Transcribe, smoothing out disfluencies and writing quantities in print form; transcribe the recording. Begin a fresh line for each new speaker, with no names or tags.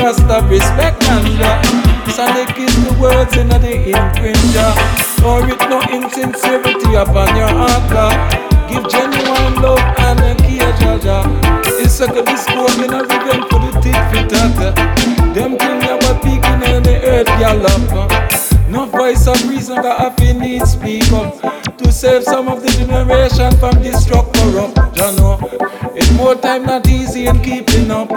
Rasta respect ganja. Sonic is the words in the infringer. Or it no insincerity upon your heart. Give genuine love and a care, Jaja. It's a good discord in a revenge for the tit for tat. Them things that were peaking in the earth, y'all. No voice of reason that I feel need speak up to save some of the generation from this struck corrupt. You know, it's more time not easy in keeping up.